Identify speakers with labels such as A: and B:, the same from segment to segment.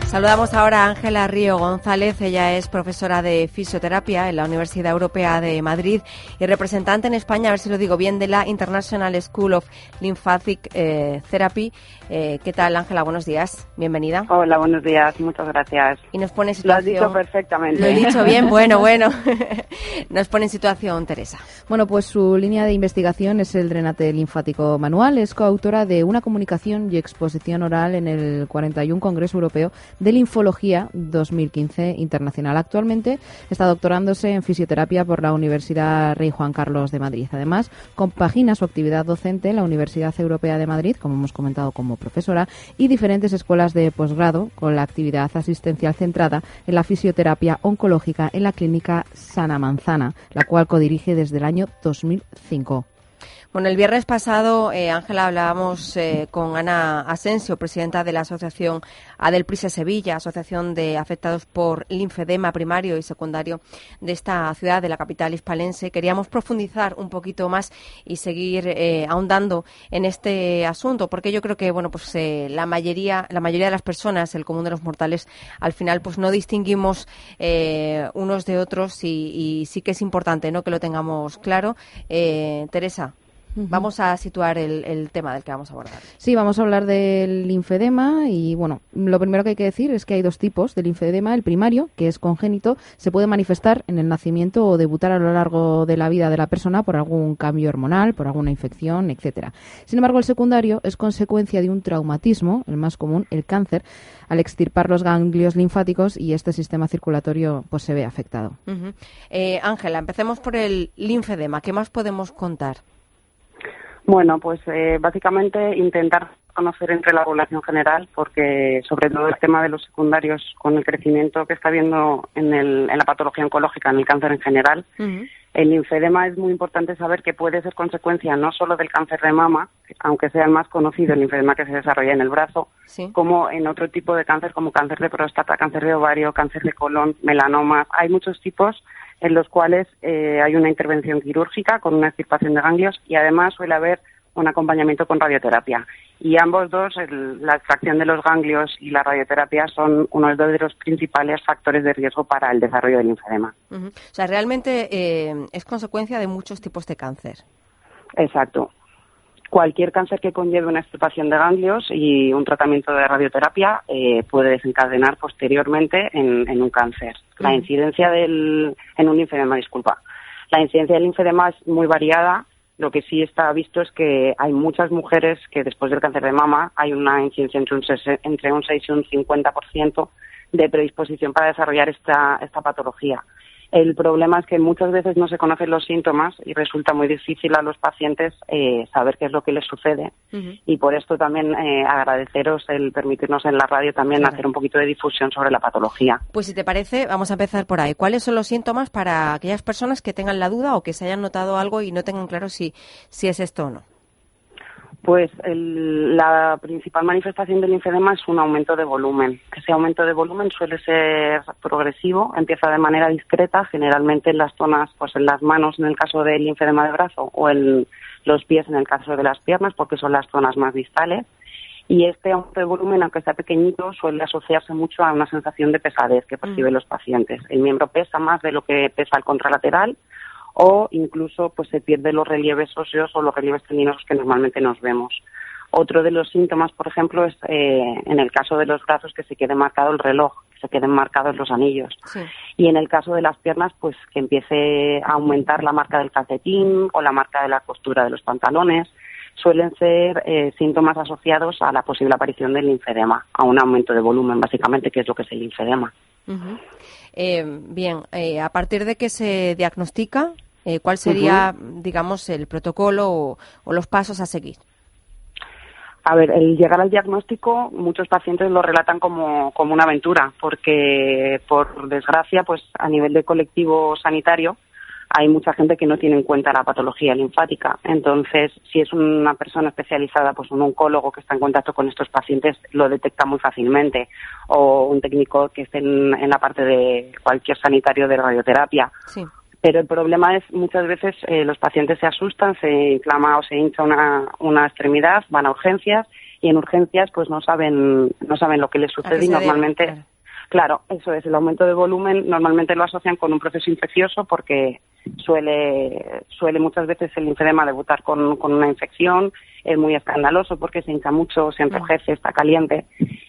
A: Saludamos ahora a Ángela Río González. Ella es profesora de fisioterapia en la Universidad Europea de Madrid y representante en España, a ver si lo digo bien, de la International School of Lymphatic Therapy. ¿Qué tal, Ángela? Buenos días. Bienvenida.
B: Hola, buenos días. Muchas gracias.
A: Y nos pone en situación...
B: Lo has dicho perfectamente.
A: Lo he dicho bien. Bueno. Nos pone en situación Teresa.
C: Bueno, pues su línea de investigación es el drenante linfático manual. Es coautora de una comunicación y exposición oral en el 41 Congreso Europeo de Linfología 2015 internacional. Actualmente está doctorándose en fisioterapia por la Universidad Rey Juan Carlos de Madrid. Además, compagina su actividad docente en la Universidad Europea de Madrid, como hemos comentado, como profesora, y diferentes escuelas de posgrado con la actividad asistencial centrada en la fisioterapia oncológica en la Clínica Sana Manzana, la cual codirige desde el año 2005.
A: Bueno, el viernes pasado, Ángela, hablábamos con Ana Asensio, presidenta de la Asociación Adelprise Sevilla, Asociación de Afectados por Linfedema Primario y Secundario de esta ciudad, de la capital hispalense. Queríamos profundizar un poquito más y seguir ahondando en este asunto, porque yo creo que, bueno, pues la mayoría de las personas, el común de los mortales, al final, pues no distinguimos unos de otros y sí que es importante, ¿no?, que lo tengamos claro. Teresa. Vamos a situar el tema del que vamos a abordar.
C: Sí, vamos a hablar del linfedema y, bueno, lo primero que hay que decir es que hay dos tipos de linfedema. El primario, que es congénito, se puede manifestar en el nacimiento o debutar a lo largo de la vida de la persona por algún cambio hormonal, por alguna infección, etcétera. Sin embargo, el secundario es consecuencia de un traumatismo, el más común, el cáncer, al extirpar los ganglios linfáticos y este sistema circulatorio pues se ve afectado.
A: Ángela, empecemos por el linfedema. ¿Qué más podemos contar?
B: Bueno, pues básicamente intentar conocer entre la población general, porque sobre todo el tema de los secundarios, con el crecimiento que está habiendo en la patología oncológica, en el cáncer en general, el linfedema es muy importante saber que puede ser consecuencia no solo del cáncer de mama, aunque sea el más conocido, el linfedema que se desarrolla en el brazo, sí, como en otro tipo de cáncer, como cáncer de próstata, cáncer de ovario, cáncer de colon, melanomas. Hay muchos tipos en los cuales hay una intervención quirúrgica con una extirpación de ganglios y además suele haber un acompañamiento con radioterapia. Y ambos dos, la extracción de los ganglios y la radioterapia, son uno de los principales factores de riesgo para el desarrollo del linfedema.
A: O sea, realmente es consecuencia de muchos tipos de cáncer.
B: Exacto. Cualquier cáncer que conlleve una extirpación de ganglios y un tratamiento de radioterapia puede desencadenar posteriormente en un cáncer. La incidencia en un linfedema, La incidencia del linfedema es muy variada. Lo que sí está visto es que hay muchas mujeres que después del cáncer de mama hay una incidencia entre un 6 y un 50% de predisposición para desarrollar esta patología. El problema es que muchas veces no se conocen los síntomas y resulta muy difícil a los pacientes saber qué es lo que les sucede. Y por esto también agradeceros el permitirnos en la radio también hacer un poquito de difusión sobre la patología.
A: Pues si te parece, vamos a empezar por ahí. ¿Cuáles son los síntomas para aquellas personas que tengan la duda o que se hayan notado algo y no tengan claro si es esto o no?
B: Pues la principal manifestación del linfedema es un aumento de volumen. Ese aumento de volumen suele ser progresivo, empieza de manera discreta, generalmente en las zonas, pues en las manos en el caso del linfedema de brazo o en los pies en el caso de las piernas, porque son las zonas más distales. Y este aumento de volumen, aunque sea pequeñito, suele asociarse mucho a una sensación de pesadez que perciben los pacientes. El miembro pesa más de lo que pesa el contralateral, o incluso pues se pierden los relieves óseos o los relieves tendinosos que normalmente nos vemos. Otro de los síntomas, por ejemplo, es en el caso de los brazos que se quede marcado el reloj, que se queden marcados los anillos. Sí. Y en el caso de las piernas, pues que empiece a aumentar la marca del calcetín o la marca de la costura de los pantalones. Suelen ser síntomas asociados a la posible aparición del linfedema, a un aumento de volumen, básicamente, que es lo que es el linfedema.
A: Bien, a partir de que se diagnostica, ¿cuál sería, digamos, el protocolo o los pasos a seguir?
B: A ver, el llegar al diagnóstico, muchos pacientes lo relatan como una aventura, porque, por desgracia, pues a nivel de colectivo sanitario, hay mucha gente que no tiene en cuenta la patología linfática. Entonces, si es una persona especializada, pues un oncólogo que está en contacto con estos pacientes lo detecta muy fácilmente, o un técnico que esté en la parte de cualquier sanitario de radioterapia. Sí. Pero el problema es, muchas veces los pacientes se asustan, se inflama o se hincha una extremidad, van a urgencias y en urgencias pues no saben lo que les sucede y normalmente... Claro, eso es, el aumento de volumen normalmente lo asocian con un proceso infeccioso porque suele muchas veces el linfedema debutar con una infección, es muy escandaloso porque se hincha mucho, se enrojece, está caliente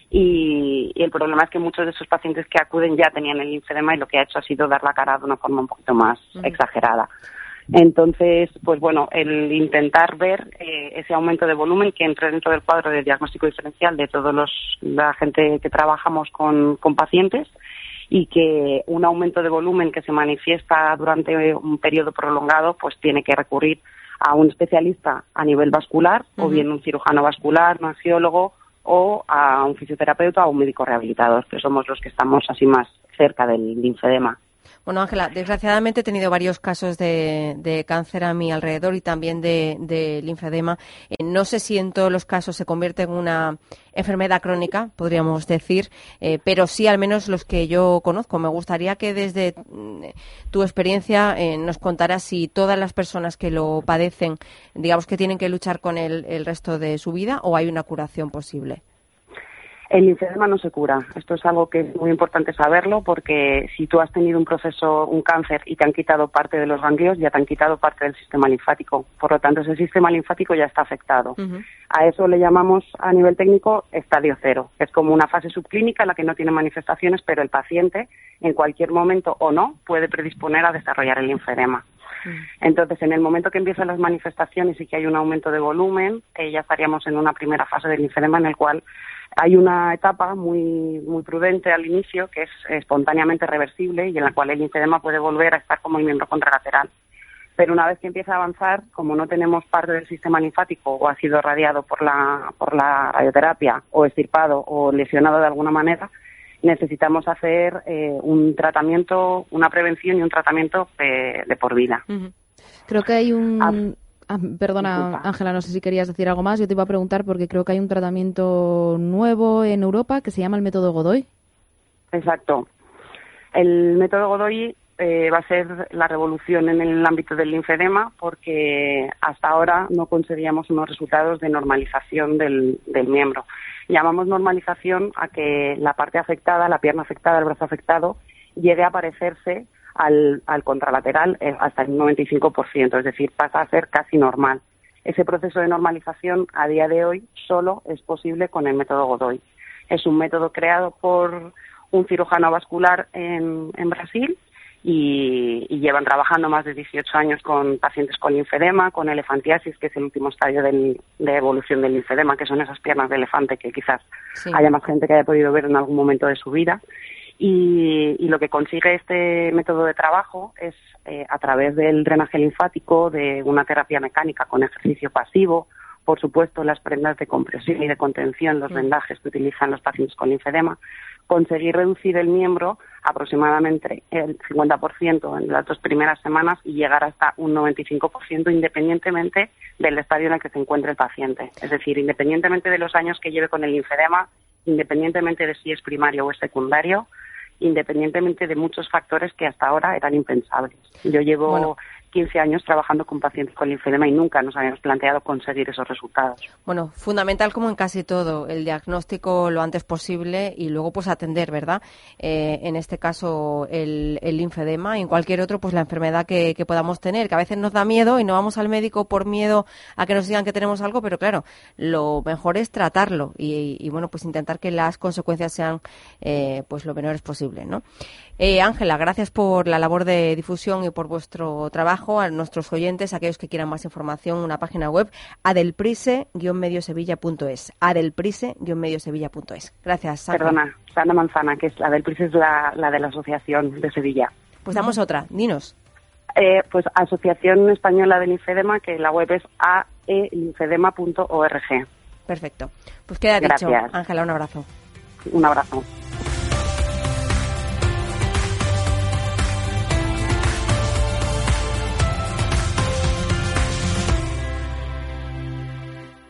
B: y el problema es que muchos de esos pacientes que acuden ya tenían el linfedema y lo que ha hecho ha sido dar la cara de una forma un poquito más exagerada. Entonces, pues bueno, el intentar ver ese aumento de volumen que entre dentro del cuadro de diagnóstico diferencial de la gente que trabajamos con pacientes y que un aumento de volumen que se manifiesta durante un periodo prolongado, pues tiene que recurrir a un especialista a nivel vascular o bien un cirujano vascular, un angiólogo o a un fisioterapeuta o un médico rehabilitador, que somos los que estamos así más cerca del linfedema.
A: Bueno, Ángela, desgraciadamente he tenido varios casos de cáncer a mi alrededor y también de linfedema. No sé si en todos los casos se convierte en una enfermedad crónica, podríamos decir, pero sí al menos los que yo conozco. Me gustaría que desde tu experiencia nos contaras si todas las personas que lo padecen, digamos que tienen que luchar con el resto de su vida o hay una curación posible.
B: El linfedema no se cura. Esto es algo que es muy importante saberlo porque si tú has tenido un cáncer y te han quitado parte de los ganglios, ya te han quitado parte del sistema linfático. Por lo tanto, ese sistema linfático ya está afectado. A eso le llamamos a nivel técnico estadio 0. Es como una fase subclínica en la que no tiene manifestaciones, pero el paciente en cualquier momento o no puede predisponer a desarrollar el linfedema. Entonces, en el momento que empiezan las manifestaciones y que hay un aumento de volumen, ya estaríamos en una primera fase del linfedema en el cual hay una etapa muy prudente al inicio que es espontáneamente reversible y en la cual el linfedema puede volver a estar como el miembro contralateral. Pero una vez que empieza a avanzar, como no tenemos parte del sistema linfático o ha sido irradiado por la radioterapia o extirpado o lesionado de alguna manera, necesitamos hacer un tratamiento, una prevención y un tratamiento de por vida.
C: Creo que hay un... perdona, Ángela, no sé si querías decir algo más. Yo te iba a preguntar porque creo que hay un tratamiento nuevo en Europa que se llama el método Godoy.
B: Exacto. El método Godoy va a ser la revolución en el ámbito del linfedema porque hasta ahora no conseguíamos unos resultados de normalización del miembro. Llamamos normalización a que la parte afectada, la pierna afectada, el brazo afectado, llegue a parecerse al contralateral hasta el 95%, es decir, pasa a ser casi normal. Ese proceso de normalización a día de hoy solo es posible con el método Godoy. Es un método creado por un cirujano vascular en Brasil y llevan trabajando más de 18 años con pacientes con linfedema, con elefantiasis, que es el último estadio de evolución del linfedema, que son esas piernas de elefante que quizás haya más gente que haya podido ver en algún momento de su vida. Y lo que consigue este método de trabajo es, a través del drenaje linfático, de una terapia mecánica con ejercicio pasivo, por supuesto las prendas de compresión y de contención, los vendajes que utilizan los pacientes con linfedema, conseguir reducir el miembro aproximadamente el 50% en las 2 primeras semanas y llegar hasta un 95% independientemente del estadio en el que se encuentre el paciente. Es decir, independientemente de los años que lleve con el linfedema, independientemente de si es primario o es secundario, independientemente de muchos factores que hasta ahora eran impensables. Yo llevo 15 años trabajando con pacientes con linfedema y nunca nos habíamos planteado conseguir esos resultados.
A: Bueno, fundamental como en casi todo, el diagnóstico lo antes posible y luego pues atender, ¿verdad? En este caso el linfedema y en cualquier otro pues la enfermedad que podamos tener, que a veces nos da miedo y no vamos al médico por miedo a que nos digan que tenemos algo, pero claro, lo mejor es tratarlo y bueno, pues intentar que las consecuencias sean pues lo menores posible, ¿no? Ángela, gracias por la labor de difusión y por vuestro trabajo. A nuestros oyentes, aquellos que quieran más información, una página web, adelprise-mediosevilla.es. adelprise-mediosevilla.es. Gracias, Ángela.
B: Perdona, Sana Manzana, que es la del Prise, es la de la Asociación de Sevilla.
A: Pues damos otra, dinos.
B: Pues Asociación Española de Linfedema, que la web es aelinfedema.org.
A: Perfecto. Pues queda dicho. Ángela, un abrazo.
B: Un abrazo.